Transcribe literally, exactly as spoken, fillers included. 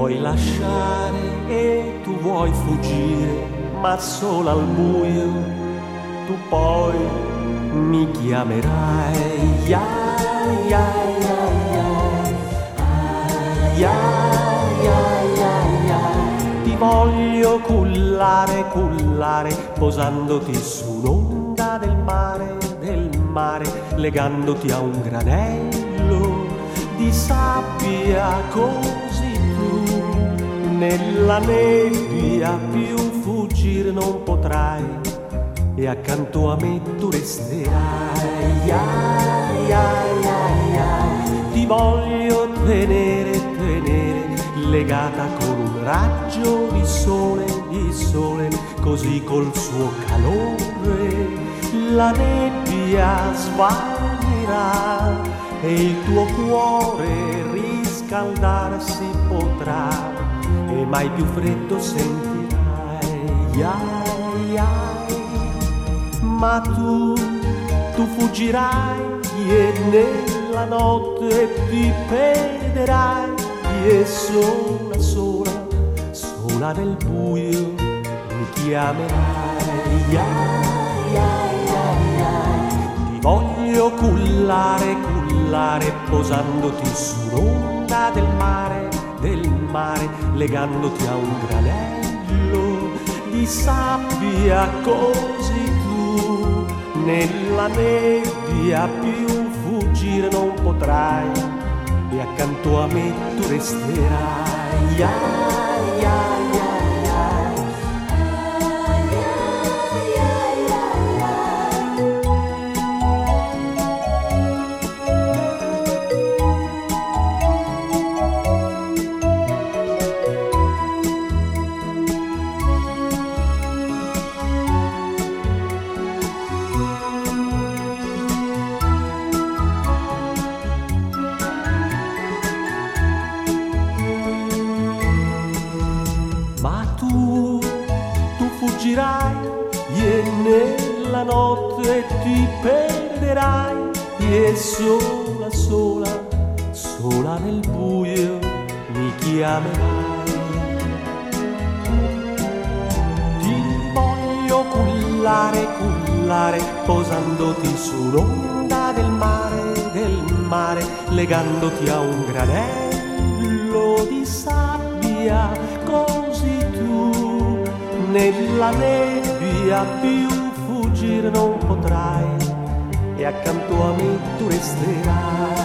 vuoi lasciare e tu vuoi fuggire, ma solo al buio tu poi mi chiamerai. Ya, ya, ya, ya. Ya, ya, ya, ya. Ti voglio cullare, cullare, posandoti su un'onda del mare, del mare, legandoti a un granello di sabbia, così tu nella nebbia più fuggire non potrai e accanto a me tu resterai. Ya, ya, ya, ya. Ti voglio tenere, tenere, legata con un raggio di sole, di sole, così col suo calore la nebbia svanirà e il tuo cuore riscaldarsi potrà e mai più freddo sentirai. Ai, ai. Ma tu, tu fuggirai e nella notte ti perderai e sola, sola, sola nel buio mi chiamerai. Ai, ai, ai, ai. Ti voglio cullare, cullare, posandoti sull'onda del mare, del mare, legandoti a un granello di sabbia, così tu nella nebbia più fuggire non potrai e accanto a me tu resterai. Ai, ai, ai, ai. Fuggirai e nella notte ti perderai e sola, sola, sola nel buio mi chiamerai. Ti voglio cullare, cullare, posandoti sull'onda del mare, del mare, legandoti a un granello di sabbia, così tu nella nebbia più fuggire non potrai e accanto a me tu resterai.